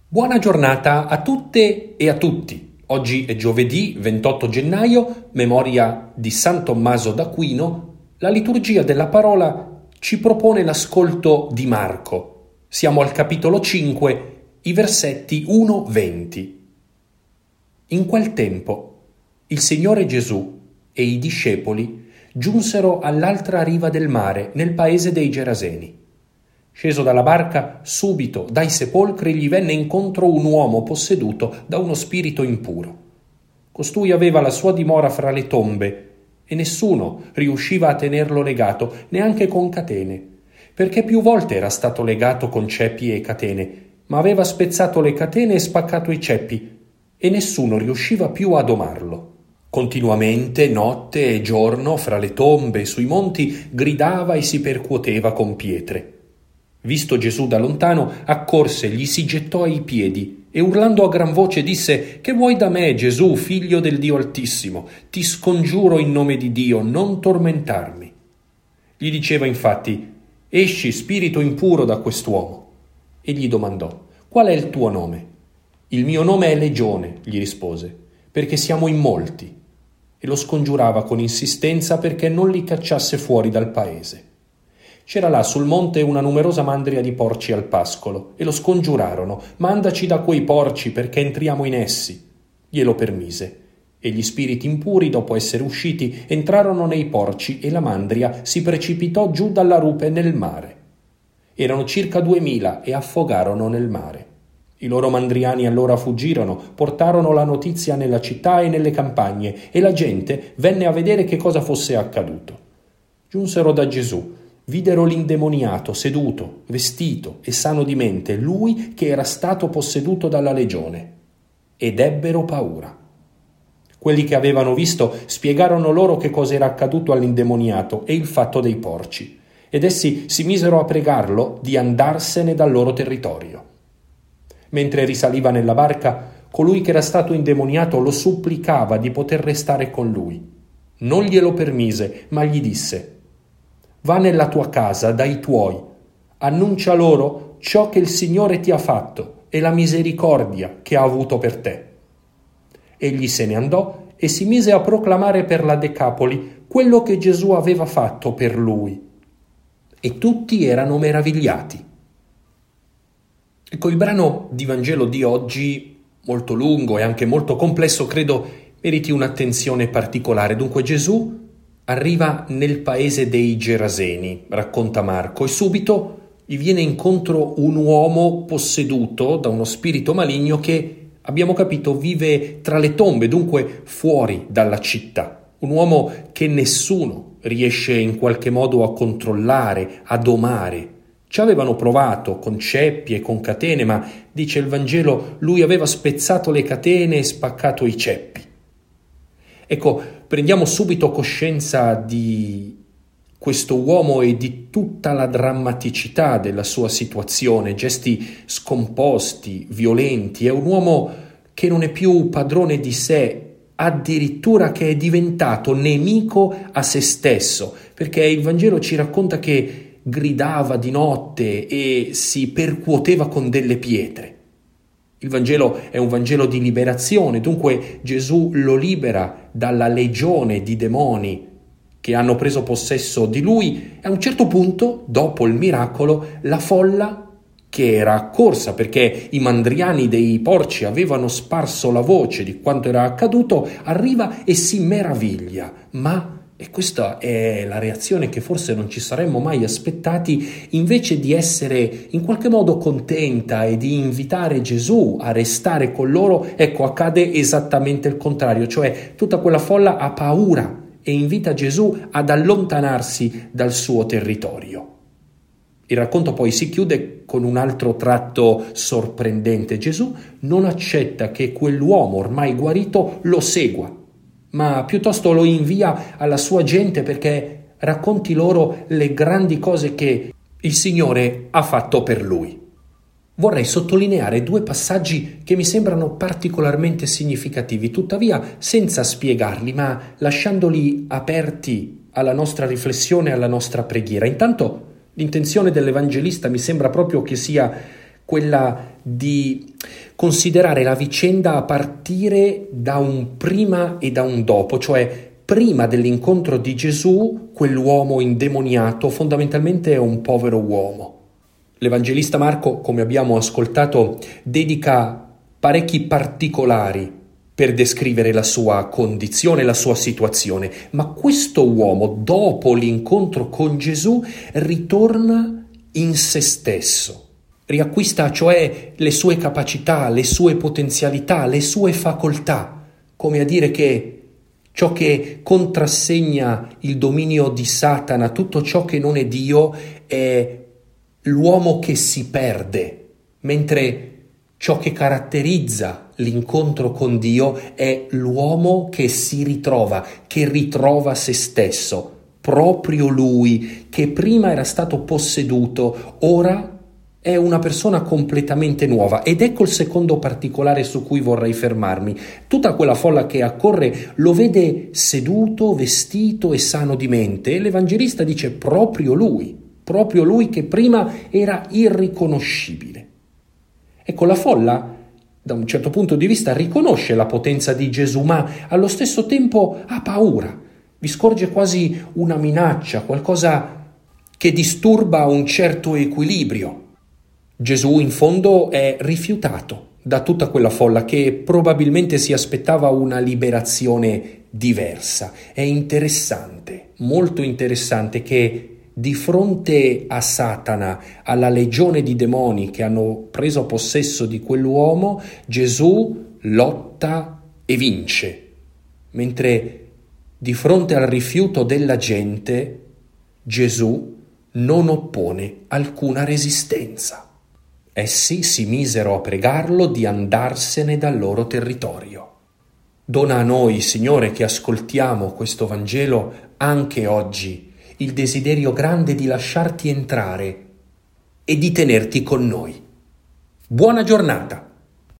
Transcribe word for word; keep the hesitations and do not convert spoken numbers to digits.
Buona giornata a tutte e a tutti. Oggi è giovedì ventotto gennaio, memoria di San Tommaso d'Aquino. La liturgia della parola ci propone l'ascolto di Marco. Siamo al capitolo cinque, i versetti uno venti. In quel tempo il Signore Gesù e i discepoli giunsero all'altra riva del mare, nel paese dei Geraseni. Sceso dalla barca, subito dai sepolcri gli venne incontro un uomo posseduto da uno spirito impuro. Costui aveva la sua dimora fra le tombe e nessuno riusciva a tenerlo legato, neanche con catene, perché più volte era stato legato con ceppi e catene, ma aveva spezzato le catene e spaccato i ceppi e nessuno riusciva più a domarlo. Continuamente, notte e giorno, fra le tombe e sui monti, gridava e si percuoteva con pietre. Visto Gesù da lontano, accorse, gli si gettò ai piedi e urlando a gran voce disse: «Che vuoi da me, Gesù, figlio del Dio Altissimo? Ti scongiuro in nome di Dio, non tormentarmi». Gli diceva infatti: «Esci, spirito impuro, da quest'uomo». E gli domandò: «Qual è il tuo nome?» «Il mio nome è Legione», gli rispose, «perché siamo in molti». E lo scongiurava con insistenza perché non li cacciasse fuori dal paese. C'era là sul monte una numerosa mandria di porci al pascolo e lo scongiurarono: «Mandaci da quei porci perché entriamo in essi». Glielo permise e gli spiriti impuri, dopo essere usciti, entrarono nei porci e la mandria si precipitò giù dalla rupe nel mare. Erano circa duemila e affogarono nel mare. I loro mandriani allora fuggirono, portarono la notizia nella città e nelle campagne e la gente venne a vedere che cosa fosse accaduto. Giunsero da Gesù. Videro l'indemoniato seduto, vestito e sano di mente, lui che era stato posseduto dalla legione, ed ebbero paura. Quelli che avevano visto spiegarono loro che cosa era accaduto all'indemoniato e il fatto dei porci, ed essi si misero a pregarlo di andarsene dal loro territorio. Mentre risaliva nella barca, colui che era stato indemoniato lo supplicava di poter restare con lui. Non glielo permise, ma gli disse: «Va nella tua casa dai tuoi, annuncia loro ciò che il Signore ti ha fatto e la misericordia che ha avuto per te». Egli se ne andò e si mise a proclamare per la Decapoli quello che Gesù aveva fatto per lui. E tutti erano meravigliati. Ecco, il brano di Vangelo di oggi, molto lungo e anche molto complesso, credo meriti un'attenzione particolare. Dunque Gesù arriva nel paese dei Geraseni, racconta Marco, e subito gli viene incontro un uomo posseduto da uno spirito maligno che, abbiamo capito, vive tra le tombe, dunque fuori dalla città. Un uomo che nessuno riesce in qualche modo a controllare, a domare. Ci avevano provato con ceppi e con catene, ma, dice il Vangelo, lui aveva spezzato le catene e spaccato i ceppi. Ecco, prendiamo subito coscienza di questo uomo e di tutta la drammaticità della sua situazione, gesti scomposti, violenti. È un uomo che non è più padrone di sé, addirittura che è diventato nemico a se stesso, perché il Vangelo ci racconta che gridava di notte e si percuoteva con delle pietre. Il Vangelo è un Vangelo di liberazione, dunque Gesù lo libera dalla legione di demoni che hanno preso possesso di lui e a un certo punto, dopo il miracolo, la folla che era accorsa perché i mandriani dei porci avevano sparso la voce di quanto era accaduto, arriva e si meraviglia, ma e questa è la reazione che forse non ci saremmo mai aspettati, invece di essere in qualche modo contenta e di invitare Gesù a restare con loro, ecco, accade esattamente il contrario, cioè tutta quella folla ha paura e invita Gesù ad allontanarsi dal suo territorio. Il racconto poi si chiude con un altro tratto sorprendente. Gesù non accetta che quell'uomo ormai guarito lo segua, ma piuttosto lo invia alla sua gente perché racconti loro le grandi cose che il Signore ha fatto per lui. Vorrei sottolineare due passaggi che mi sembrano particolarmente significativi, tuttavia senza spiegarli, ma lasciandoli aperti alla nostra riflessione e alla nostra preghiera. Intanto l'intenzione dell'Evangelista mi sembra proprio che sia quella di considerare la vicenda a partire da un prima e da un dopo, cioè prima dell'incontro di Gesù, quell'uomo indemoniato fondamentalmente è un povero uomo. L'Evangelista Marco, come abbiamo ascoltato, dedica parecchi particolari per descrivere la sua condizione, la sua situazione, ma questo uomo, dopo l'incontro con Gesù, ritorna in se stesso. Riacquista cioè le sue capacità, le sue potenzialità, le sue facoltà, come a dire che ciò che contrassegna il dominio di Satana, tutto ciò che non è Dio, è l'uomo che si perde, mentre ciò che caratterizza l'incontro con Dio è l'uomo che si ritrova, che ritrova se stesso, proprio lui che prima era stato posseduto, ora è una persona completamente nuova. Ed ecco il secondo particolare su cui vorrei fermarmi. Tutta quella folla che accorre lo vede seduto, vestito e sano di mente, e l'Evangelista dice proprio lui, proprio lui che prima era irriconoscibile. Ecco, la folla, da un certo punto di vista, riconosce la potenza di Gesù, ma allo stesso tempo ha paura. Vi scorge quasi una minaccia, qualcosa che disturba un certo equilibrio. Gesù in fondo è rifiutato da tutta quella folla che probabilmente si aspettava una liberazione diversa. È interessante, molto interessante che di fronte a Satana, alla legione di demoni che hanno preso possesso di quell'uomo, Gesù lotta e vince, mentre di fronte al rifiuto della gente, Gesù non oppone alcuna resistenza. Essi si misero a pregarlo di andarsene dal loro territorio. Dona a noi, Signore, che ascoltiamo questo Vangelo anche oggi, il desiderio grande di lasciarti entrare e di tenerti con noi. Buona giornata!